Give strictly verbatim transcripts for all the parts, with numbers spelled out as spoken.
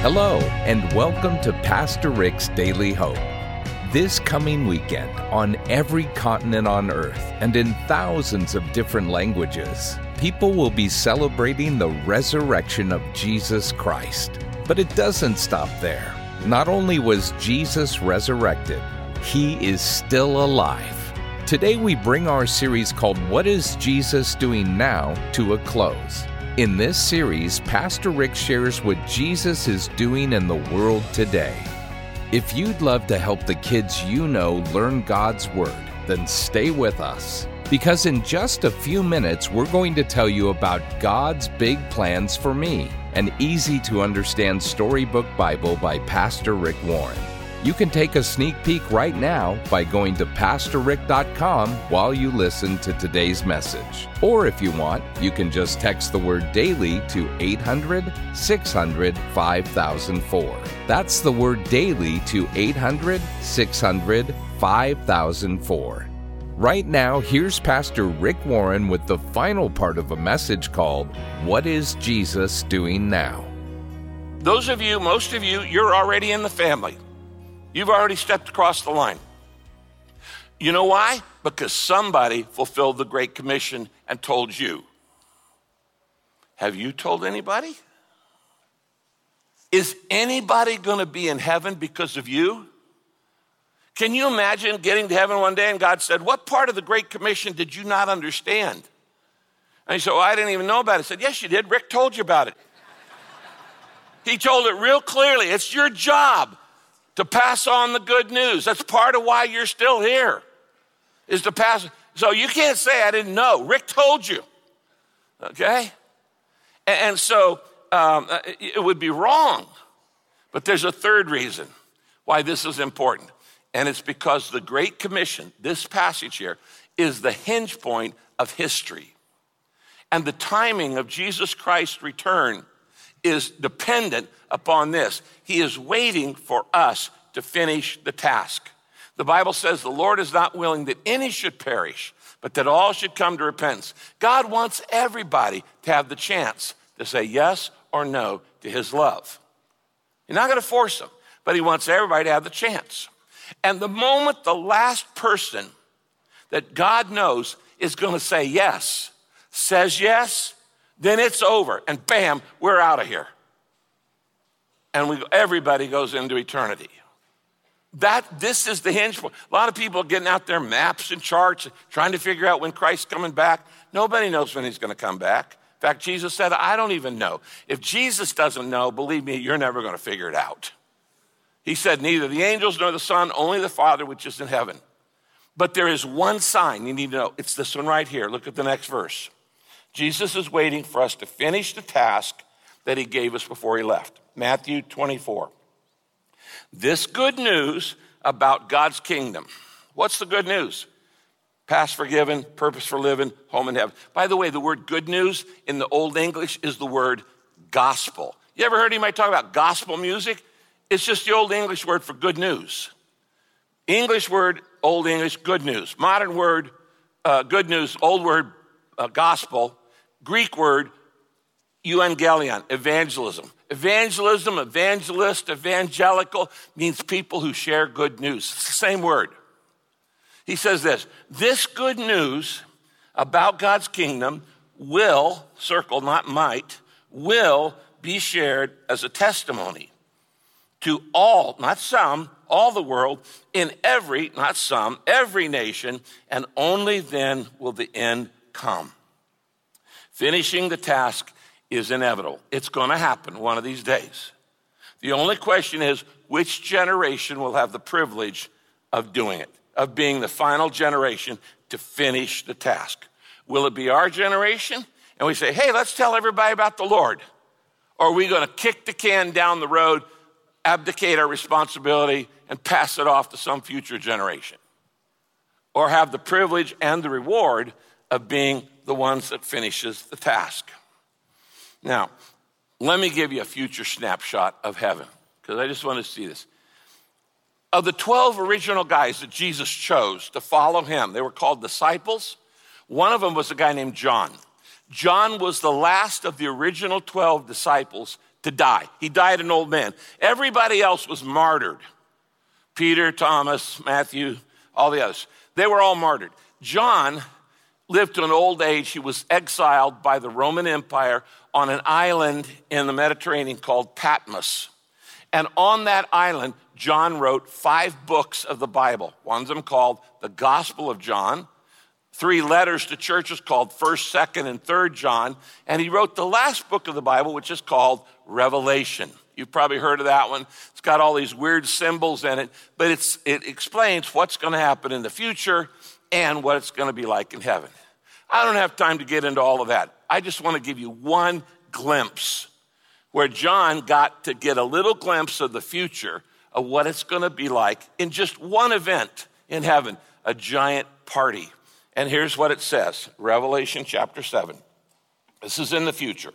Hello, and welcome to Pastor Rick's Daily Hope. This coming weekend, on every continent on earth and in thousands of different languages, people will be celebrating the resurrection of Jesus Christ. But it doesn't stop there. Not only was Jesus resurrected, he is still alive. Today we bring our series called What is Jesus Doing Now to a close. In this series, Pastor Rick shares what Jesus is doing in the world today. If you'd love to help the kids you know learn God's Word, then stay with us. Because in just a few minutes, we're going to tell you about God's big plans for me, an easy-to-understand storybook Bible by Pastor Rick Warren. You can take a sneak peek right now by going to pastor rick dot com while you listen to today's message. Or if you want, you can just text the word DAILY to eight hundred, six hundred, five thousand four. That's the word DAILY to eight hundred, six hundred, five thousand four. Right now, here's Pastor Rick Warren with the final part of a message called, What is Jesus Doing Now? Those of you, most of you, you're already in the family. You've already stepped across the line. You know why? Because somebody fulfilled the Great Commission and told you. Have you told anybody? Is anybody going to be in heaven because of you? Can you imagine getting to heaven one day and God said, what part of the Great Commission did you not understand? And you said, oh, I didn't even know about it. I said, yes, you did. Rick told you about it. He told it real clearly. It's your job to pass on the good news. That's part of why you're still here, is to pass. So you can't say, I didn't know. Rick told you, okay? And, and so um, it would be wrong. But there's a third reason why this is important. And it's because the Great Commission, this passage here, is the hinge point of history. And the timing of Jesus Christ's return is dependent upon this. He is waiting for us to finish the task. The Bible says the Lord is not willing that any should perish, but that all should come to repentance. God wants everybody to have the chance to say yes or no to his love. You're not going to force them, but he wants everybody to have the chance. And the moment the last person that God knows is going to say yes, says yes, then it's over, and bam, we're out of here. And we, everybody goes into eternity. That, this is the hinge point. A lot of people are getting out their maps and charts, trying to figure out when Christ's coming back. Nobody knows when he's going to come back. In fact, Jesus said, I don't even know. If Jesus doesn't know, believe me, you're never going to figure it out. He said, neither the angels nor the Son, only the Father which is in heaven. But there is one sign you need to know. It's this one right here. Look at the next verse. Jesus is waiting for us to finish the task that he gave us before he left. Matthew twenty-four. This good news about God's kingdom. What's the good news? Past forgiven, purpose for living, home in heaven. By the way, the word good news in the Old English is the word gospel. You ever heard anybody talk about gospel music? It's just the Old English word for good news. English word, Old English, good news. Modern word, uh, good news, old word, uh, gospel. Greek word, euangelion, evangelism. Evangelism, evangelist, evangelical means people who share good news. It's the same word. He says this, this good news about God's kingdom will, circle, not might, will be shared as a testimony to all, not some, all the world, in every, not some, every nation, and only then will the end come. Finishing the task is inevitable. It's going to happen one of these days. The only question is, which generation will have the privilege of doing it, of being the final generation to finish the task? Will it be our generation? And we say, hey, let's tell everybody about the Lord. Or are we going to kick the can down the road, abdicate our responsibility, and pass it off to some future generation? Or have the privilege and the reward of being the ones that finishes the task? Now, let me give you a future snapshot of heaven, because I just want to see this. Of the twelve original guys that Jesus chose to follow him, they were called disciples. One of them was a guy named John. John was the last of the original twelve disciples to die. He died an old man. Everybody else was martyred. Peter, Thomas, Matthew, all the others. They were all martyred. John lived to an old age. He was exiled by the Roman Empire on an island in the Mediterranean called Patmos. And on that island, John wrote five books of the Bible. One of them called the Gospel of John, three letters to churches called First, Second, and Third John, and he wrote the last book of the Bible, which is called Revelation. You've probably heard of that one. It's got all these weird symbols in it, but it's, it explains what's going to happen in the future and what it's going to be like in heaven. I don't have time to get into all of that. I just want to give you one glimpse where John got to get a little glimpse of the future of what it's going to be like in just one event in heaven, a giant party. And here's what it says, Revelation chapter seven. This is in the future.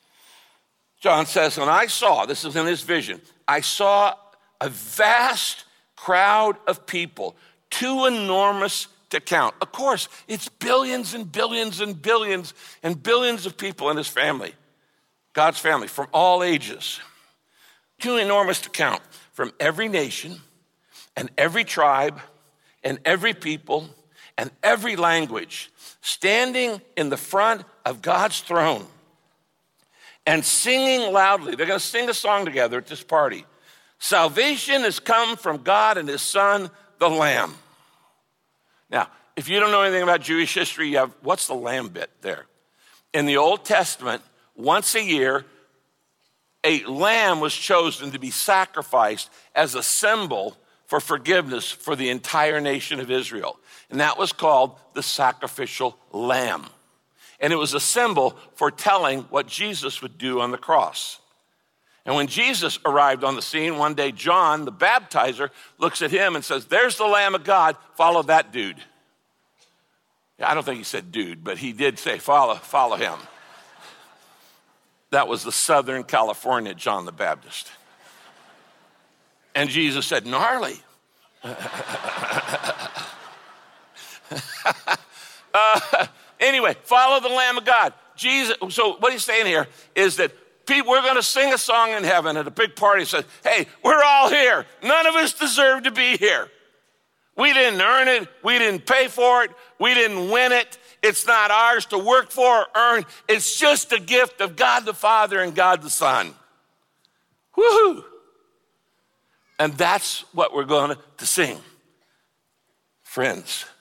John says, and I saw, this is in his vision, I saw a vast crowd of people, too enormous to count. Of course, it's billions and billions and billions and billions of people in his family, God's family, from all ages. Too enormous to count, from every nation and every tribe and every people and every language, standing in the front of God's throne and singing loudly. They're going to sing a song together at this party. Salvation has come from God and his son, the Lamb. Now, if you don't know anything about Jewish history, you have, what's the lamb bit there? In the Old Testament, once a year, a lamb was chosen to be sacrificed as a symbol for forgiveness for the entire nation of Israel. And that was called the sacrificial lamb. And it was a symbol for telling what Jesus would do on the cross. And when Jesus arrived on the scene, one day John, the baptizer, looks at him and says, there's the Lamb of God, follow that dude. I don't think he said dude, but he did say follow, follow him. That was the Southern California John the Baptist. And Jesus said, gnarly. uh, anyway, follow the Lamb of God. Jesus. So what he's saying here is that people, we're going to sing a song in heaven at a big party. Says, hey, we're all here. None of us deserve to be here. We didn't earn it. We didn't pay for it. We didn't win it. It's not ours to work for or earn. It's just a gift of God the Father and God the Son. Woohoo! And that's what we're going to sing. Friends,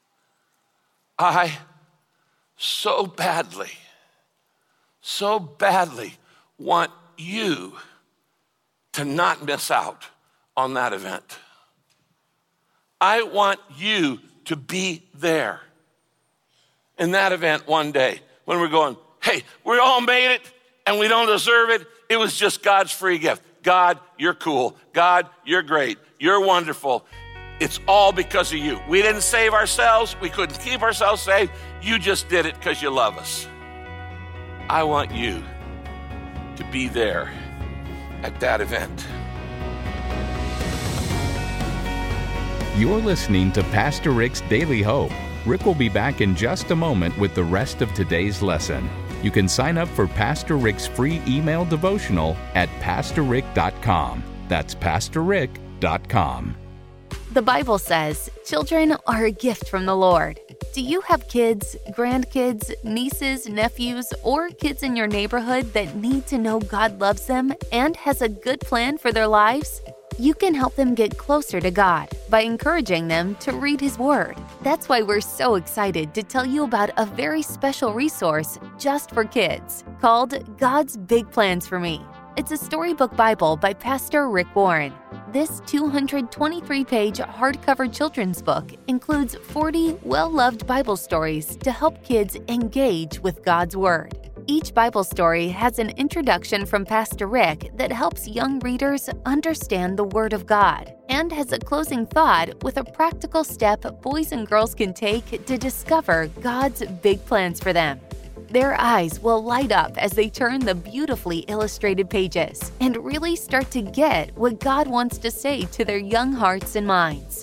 I so badly, so badly want you to not miss out on that event. I want you to be there in that event one day when we're going, hey, we all made it and we don't deserve it. It was just God's free gift. God, you're cool. God, you're great. You're wonderful. It's all because of you. We didn't save ourselves. We couldn't keep ourselves saved. You just did it because you love us. I want you to be there at that event. You're listening to Pastor Rick's Daily Hope. Rick will be back in just a moment with the rest of today's lesson. You can sign up for Pastor Rick's free email devotional at pastor rick dot com. That's pastor rick dot com. The Bible says, children are a gift from the Lord. Do you have kids, grandkids, nieces, nephews, or kids in your neighborhood that need to know God loves them and has a good plan for their lives? You can help them get closer to God by encouraging them to read His Word. That's why we're so excited to tell you about a very special resource just for kids called God's Big Plans for Me. It's a storybook Bible by Pastor Rick Warren. This two hundred twenty-three page hardcover children's book includes forty well-loved Bible stories to help kids engage with God's Word. Each Bible story has an introduction from Pastor Rick that helps young readers understand the Word of God and has a closing thought with a practical step boys and girls can take to discover God's big plans for them. Their eyes will light up as they turn the beautifully illustrated pages and really start to get what God wants to say to their young hearts and minds.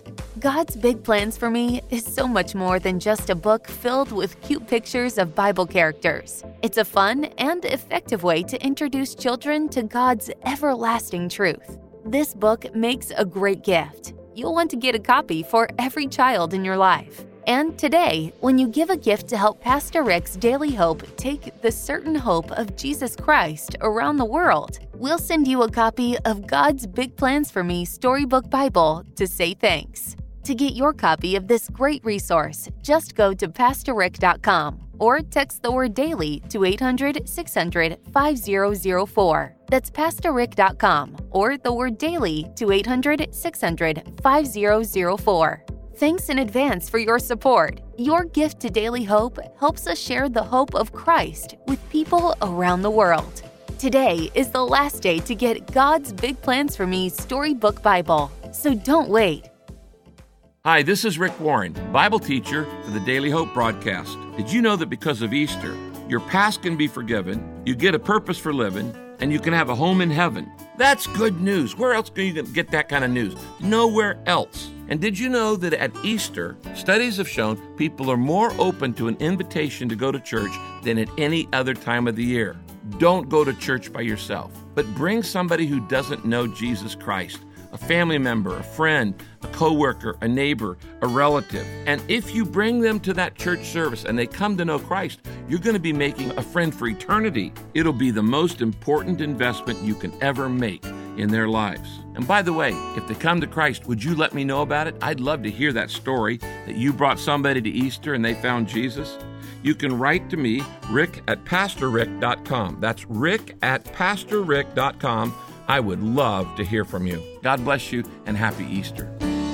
God's Big Plans for Me is so much more than just a book filled with cute pictures of Bible characters. It's a fun and effective way to introduce children to God's everlasting truth. This book makes a great gift. You'll want to get a copy for every child in your life. And today, when you give a gift to help Pastor Rick's Daily Hope take the certain hope of Jesus Christ around the world, we'll send you a copy of God's Big Plans for Me Storybook Bible to say thanks. To get your copy of this great resource, just go to pastor rick dot com or text the word daily to eight hundred, six hundred, five zero zero four. That's pastor rick dot com or the word daily to eight hundred, six hundred, five zero zero four. Thanks in advance for your support. Your gift to Daily Hope helps us share the hope of Christ with people around the world. Today is the last day to get God's Big Plans for Me Storybook Bible, so don't wait. Hi, this is Rick Warren, Bible teacher for the Daily Hope broadcast. Did you know that because of Easter, your past can be forgiven, you get a purpose for living, and you can have a home in heaven? That's good news. Where else can you get that kind of news? Nowhere else. And did you know that at Easter, studies have shown people are more open to an invitation to go to church than at any other time of the year? Don't go to church by yourself, but bring somebody who doesn't know Jesus Christ. A family member, a friend, a coworker, a neighbor, a relative. And if you bring them to that church service and they come to know Christ, you're going to be making a friend for eternity. It'll be the most important investment you can ever make in their lives. And by the way, if they come to Christ, would you let me know about it? I'd love to hear that story that you brought somebody to Easter and they found Jesus. You can write to me, rick at pastor rick dot com. That's rick at pastor rick dot com. I would love to hear from you. God bless you and happy Easter.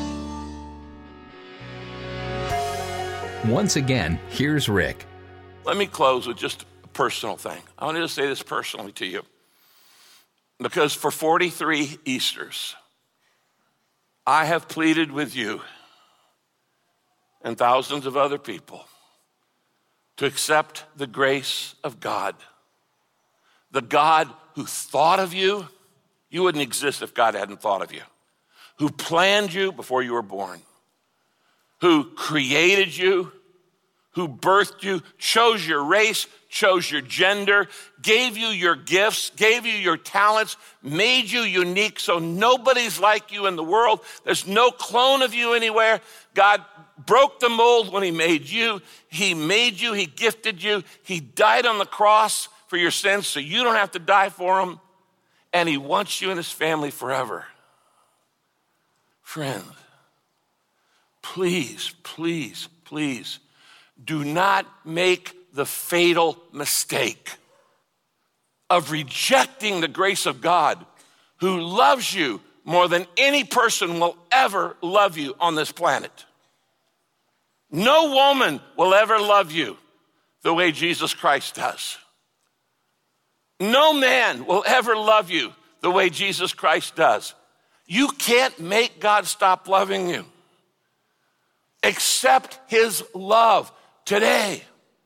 Once again, here's Rick. Let me close with just a personal thing. I wanted to say this personally to you. Because for forty-three Easters, I have pleaded with you and thousands of other people to accept the grace of God. The God who thought of you. You wouldn't exist if God hadn't thought of you. Who planned you before you were born. Who created you. Who birthed you, chose your race, chose your gender, gave you your gifts, gave you your talents, made you unique so nobody's like you in the world. There's no clone of you anywhere. God broke the mold when he made you. He made you, he gifted you. He died on the cross for your sins so you don't have to die for them. And he wants you in his family forever. Friend, please, please, please, do not make the fatal mistake of rejecting the grace of God who loves you more than any person will ever love you on this planet. No woman will ever love you the way Jesus Christ does. No man will ever love you the way Jesus Christ does. You can't make God stop loving you. Accept his love today.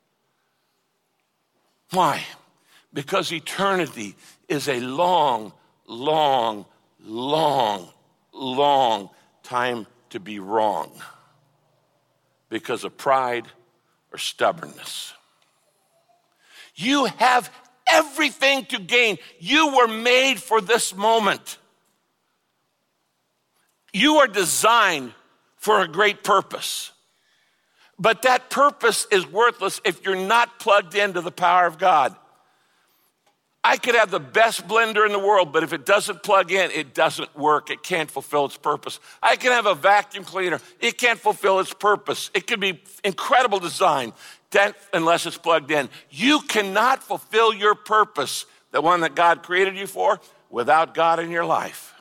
Why? Because eternity is a long, long, long, long time to be wrong because of pride or stubbornness. You have everything to gain. You were made for this moment. You are designed for a great purpose. But that purpose is worthless if you're not plugged into the power of God. I could have the best blender in the world, but if it doesn't plug in, it doesn't work. It can't fulfill its purpose. I can have a vacuum cleaner. It can't fulfill its purpose. It could be incredible design that, unless it's plugged in. You cannot fulfill your purpose, the one that God created you for, without God in your life.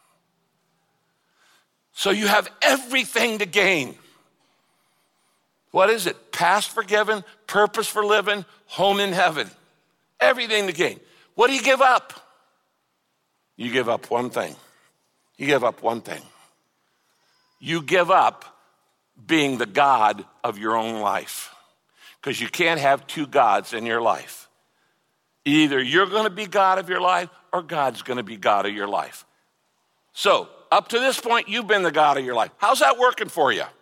So you have everything to gain. What is it? Past forgiven, purpose for living, home in heaven. Everything to gain. What do you give up? You give up one thing. You give up one thing. You give up being the God of your own life. Because you can't have two gods in your life. Either you're going to be God of your life or God's going to be God of your life. So up to this point, you've been the God of your life. How's that working for you?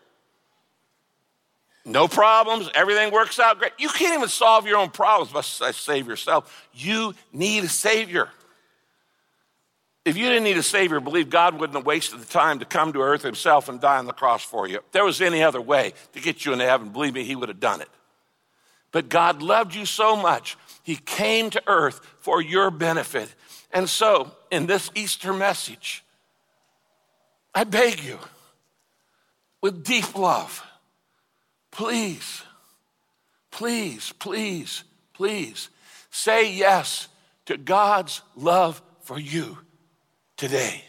No problems. Everything works out great. You can't even solve your own problems but save yourself. You need a Savior. If you didn't need a Savior, believe God wouldn't have wasted the time to come to earth himself and die on the cross for you. If there was any other way to get you into heaven, believe me, he would have done it. But God loved you so much, he came to earth for your benefit. And so, in this Easter message, I beg you, with deep love, please, please, please, please, say yes to God's love for you today.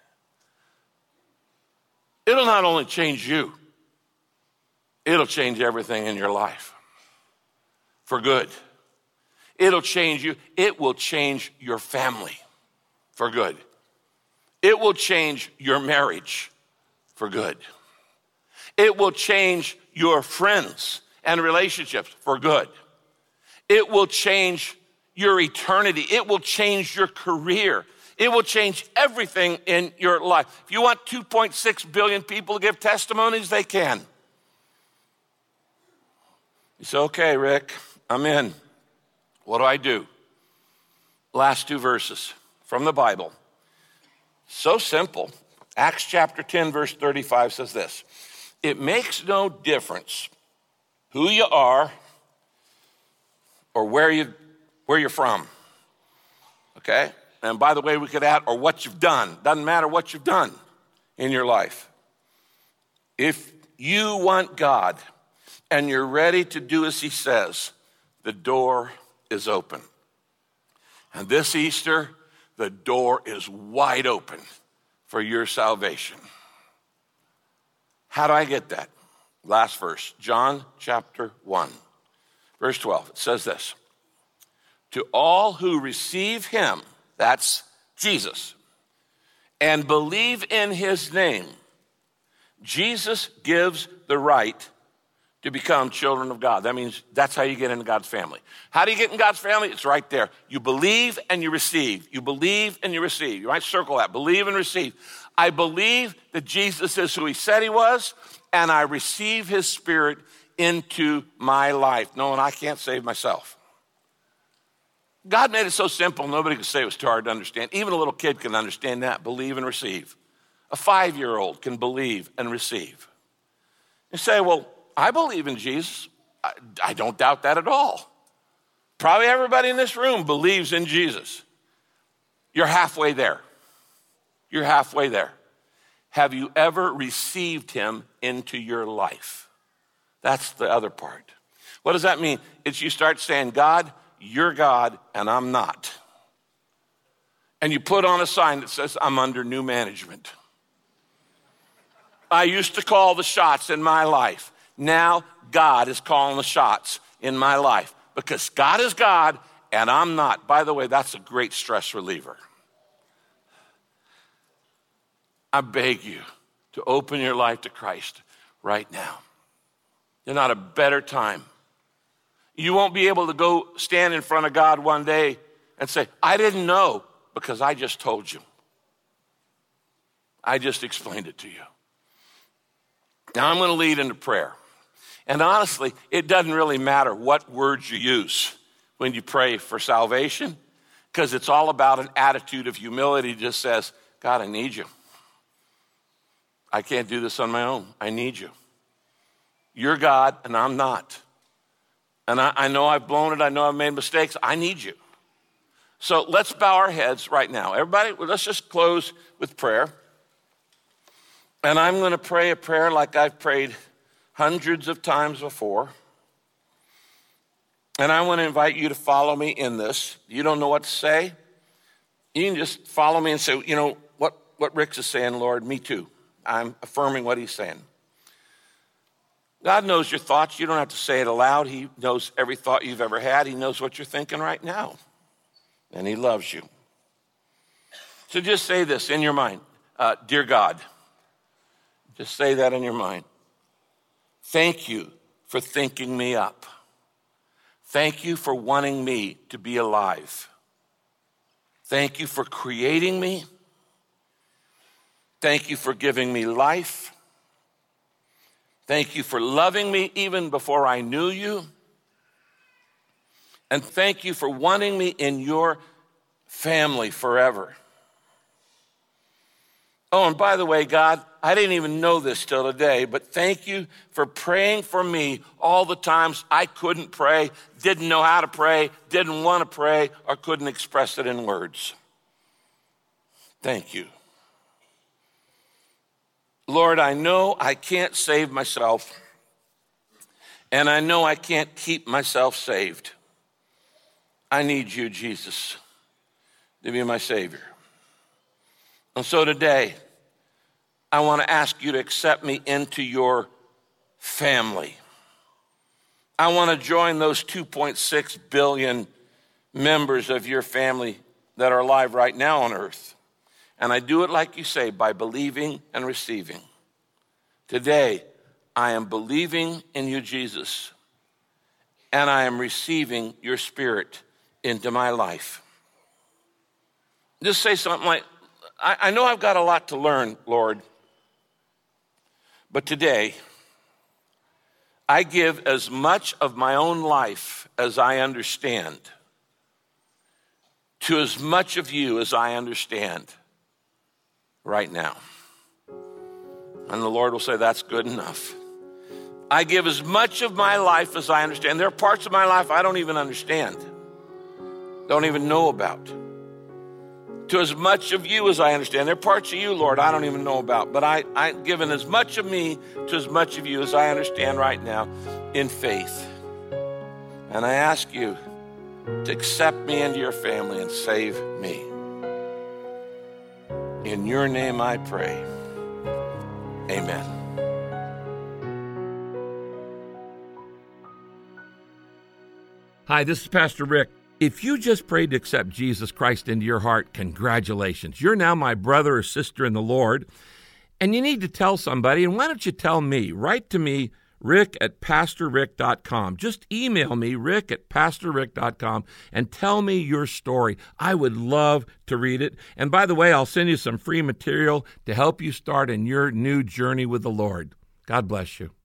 It'll not only change you, it'll change everything in your life for good. It'll change you. It will change your family for good. It will change your marriage for good. It will change your friends and relationships for good. It will change your eternity. It will change your career. It will change everything in your life. If you want two point six billion people to give testimonies, they can. You say, okay, Rick, I'm in. What do I do? Last two verses from the Bible. So simple. Acts chapter ten, verse thirty-five says this. It makes no difference who you are or where, you, where you're from. Okay? And by the way, we could add, or what you've done. Doesn't matter what you've done in your life. If you want God and you're ready to do as he says, the door is open. And this Easter, the door is wide open for your salvation. How do I get that? Last verse, John chapter one, verse twelve. It says this. To all who receive him, that's Jesus, and believe in his name, Jesus gives the right to become children of God. That means that's how you get into God's family. How do you get in God's family? It's right there. You believe and you receive. You believe and you receive. You might circle that. Believe and receive. I believe that Jesus is who he said he was, and I receive his Spirit into my life, knowing I can't save myself. God made it so simple, nobody could say it was too hard to understand. Even a little kid can understand that. Believe and receive. A five-year-old can believe and receive. You say, well, I believe in Jesus. I, I don't doubt that at all. Probably everybody in this room believes in Jesus. You're halfway there. You're halfway there. Have you ever received him into your life? That's the other part. What does that mean? It's you start saying, God, you're God and I'm not. And you put on a sign that says, I'm under new management. I used to call the shots in my life. Now God is calling the shots in my life because God is God and I'm not. By the way, that's a great stress reliever. I beg you to open your life to Christ right now. There's not a better time. You won't be able to go stand in front of God one day and say, I didn't know, because I just told you. I just explained it to you. Now I'm going to lead into prayer. And honestly, it doesn't really matter what words you use when you pray for salvation, because it's all about an attitude of humility that just says, God, I need you. I can't do this on my own. I need you. You're God and I'm not. And I, I know I've blown it. I know I've made mistakes. I need you. So let's bow our heads right now. Everybody, let's just close with prayer. And I'm going to pray a prayer like I've prayed hundreds of times before. And I want to invite you to follow me in this. You don't know what to say? You can just follow me and say, you know, what, what Rick's is saying, Lord, me too. I'm affirming what he's saying. God knows your thoughts. You don't have to say it aloud. He knows every thought you've ever had. He knows what you're thinking right now. And he loves you. So just say this in your mind. Uh, Dear God, just say that in your mind. Thank you for thinking me up. Thank you for wanting me to be alive. Thank you for creating me. Thank you for giving me life. Thank you for loving me even before I knew you. And thank you for wanting me in your family forever. Oh, and by the way, God, I didn't even know this till today, but thank you for praying for me all the times I couldn't pray, didn't know how to pray, didn't want to pray, or couldn't express it in words. Thank you. Lord, I know I can't save myself, and I know I can't keep myself saved. I need you, Jesus, to be my Savior. And so today, I want to ask you to accept me into your family. I want to join those two point six billion members of your family that are alive right now on earth. And I do it like you say, by believing and receiving. Today, I am believing in you, Jesus, and I am receiving your Spirit into my life. Just say something like, I, I know I've got a lot to learn, Lord, but today, I give as much of my own life as I understand to as much of you as I understand right now. And the Lord will say, that's good enough. I give as much of my life as I understand. There are parts of my life I don't even understand, don't even know about. To as much of you as I understand. There are parts of you, Lord, I don't even know about, but I, I've given as much of me to as much of you as I understand right now in faith. And I ask you to accept me into your family and save me. In your name I pray. Amen. Hi, this is Pastor Rick. If you just prayed to accept Jesus Christ into your heart, congratulations. You're now my brother or sister in the Lord, and you need to tell somebody. And why don't you tell me? Write to me, rick at pastor rick dot com. Just email me, rick at pastor rick dot com, and tell me your story. I would love to read it. And by the way, I'll send you some free material to help you start in your new journey with the Lord. God bless you.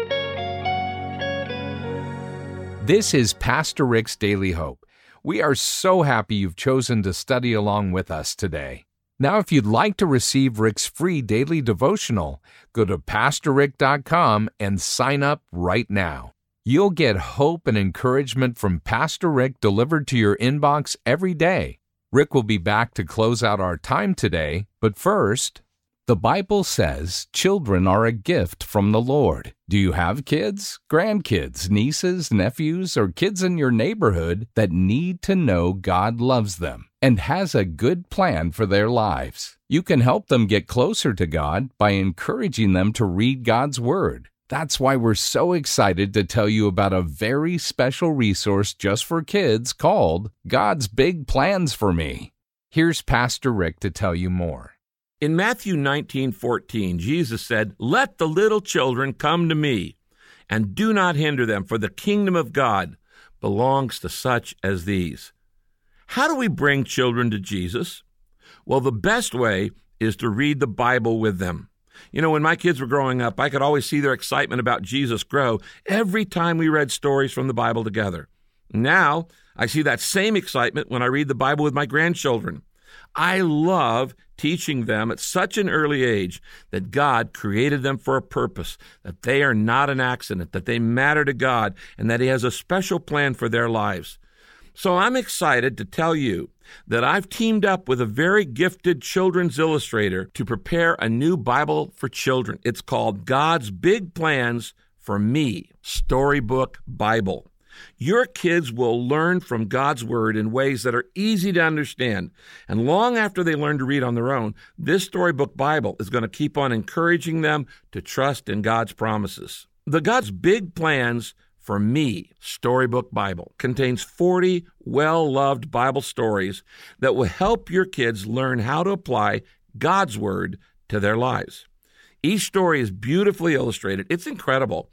This is Pastor Rick's Daily Hope. We are so happy you've chosen to study along with us today. Now, if you'd like to receive Rick's free daily devotional, go to pastor rick dot com and sign up right now. You'll get hope and encouragement from Pastor Rick delivered to your inbox every day. Rick will be back to close out our time today, but first, the Bible says children are a gift from the Lord. Do you have kids, grandkids, nieces, nephews, or kids in your neighborhood that need to know God loves them and has a good plan for their lives? You can help them get closer to God by encouraging them to read God's Word. That's why we're so excited to tell you about a very special resource just for kids called God's Big Plans for Me. Here's Pastor Rick to tell you more. In Matthew nineteen fourteen, Jesus said, "Let the little children come to me, and do not hinder them, for the kingdom of God belongs to such as these." How do we bring children to Jesus? Well, the best way is to read the Bible with them. You know, when my kids were growing up, I could always see their excitement about Jesus grow every time we read stories from the Bible together. Now, I see that same excitement when I read the Bible with my grandchildren. I love teaching them at such an early age that God created them for a purpose, that they are not an accident, that they matter to God, and that He has a special plan for their lives. So I'm excited to tell you that I've teamed up with a very gifted children's illustrator to prepare a new Bible for children. It's called God's Big Plans for Me, Storybook Bible. Your kids will learn from God's Word in ways that are easy to understand. And long after they learn to read on their own, this storybook Bible is going to keep on encouraging them to trust in God's promises. The God's Big Plans for Me Storybook Bible contains forty well-loved Bible stories that will help your kids learn how to apply God's Word to their lives. Each story is beautifully illustrated. It's incredible.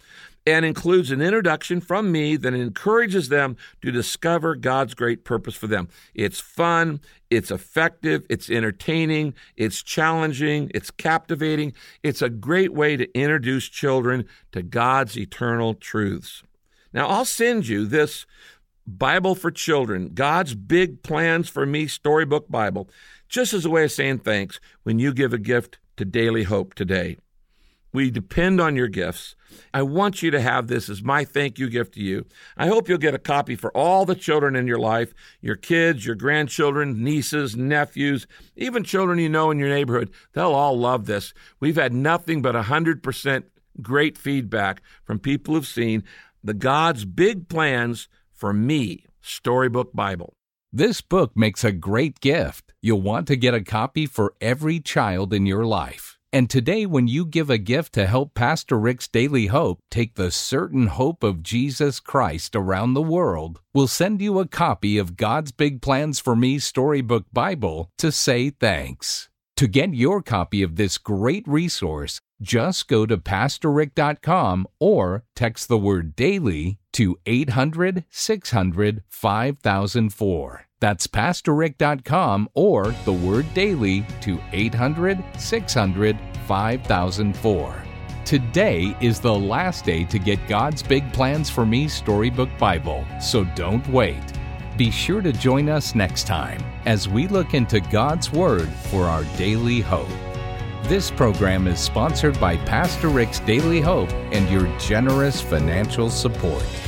and includes an introduction from me that encourages them to discover God's great purpose for them. It's fun, it's effective, it's entertaining, it's challenging, it's captivating. It's a great way to introduce children to God's eternal truths. Now, I'll send you this Bible for Children, God's Big Plans for Me Storybook Bible, just as a way of saying thanks when you give a gift to Daily Hope today. We depend on your gifts. I want you to have this as my thank you gift to you. I hope you'll get a copy for all the children in your life, your kids, your grandchildren, nieces, nephews, even children you know in your neighborhood. They'll all love this. We've had nothing but one hundred percent great feedback from people who've seen the God's Big Plans for Me Storybook Bible. This book makes a great gift. You'll want to get a copy for every child in your life. And today, when you give a gift to help Pastor Rick's Daily Hope take the certain hope of Jesus Christ around the world, we'll send you a copy of God's Big Plans for Me Storybook Bible to say thanks. To get your copy of this great resource, just go to pastor rick dot com or text the word daily to eight hundred, six hundred, five thousand four. That's pastor rick dot com or the word daily to eight hundred, six hundred, five thousand four. Today is the last day to get God's Big Plans for Me Storybook Bible, so don't wait. Be sure to join us next time as we look into God's Word for our daily hope. This program is sponsored by Pastor Rick's Daily Hope and your generous financial support.